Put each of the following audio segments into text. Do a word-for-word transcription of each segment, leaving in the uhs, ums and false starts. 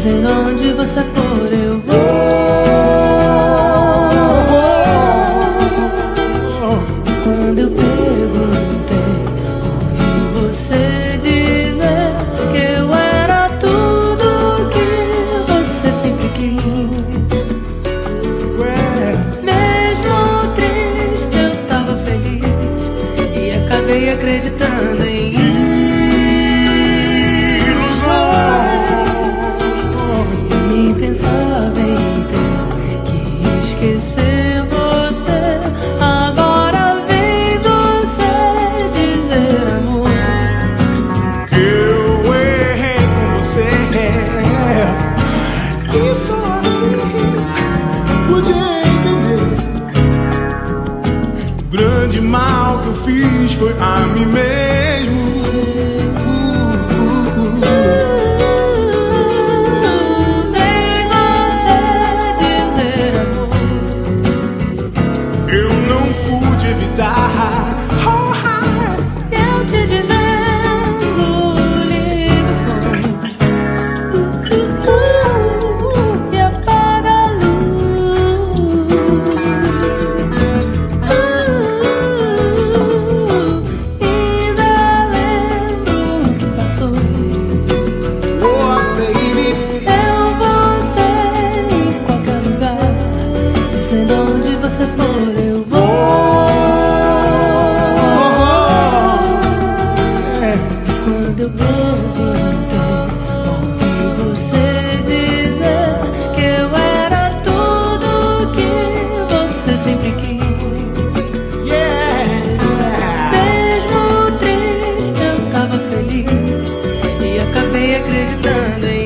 dizendo onde você for eu vou. Quando eu perguntei, ouvi você dizer que eu era tudo que você sempre quis. Mesmo triste eu tava feliz e acabei acreditando em pensava em ter que esquecer você. Agora vem você dizer, amor, que eu errei com você. E só assim pude entender. O grande mal que eu fiz foi a mim mesmo. Eu te dizendo, liga o som uh, uh, uh, e apaga a luz. uh, Ainda lembro o que passou. Oh, baby, Eu vou ser em qualquer lugar, dizendo onde você for eu vou. Quando eu perguntei, ouvi você dizer que eu era tudo que você sempre quis. yeah. Mesmo triste eu tava feliz e acabei acreditando em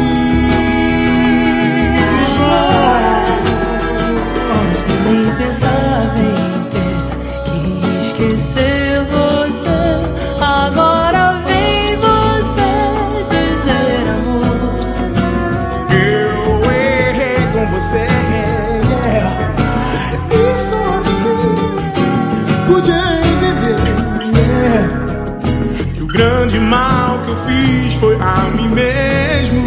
ilusões. Eu nem pensava em ter que esquecer você. Agora vem você dizer, amor, Eu errei com você. yeah. E só assim pude entender. yeah. Que o grande mal que eu fiz foi a mim mesmo.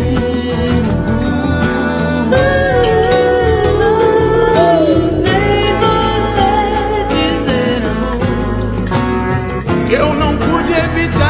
vem você dizer, amor, Eu não pude evitar.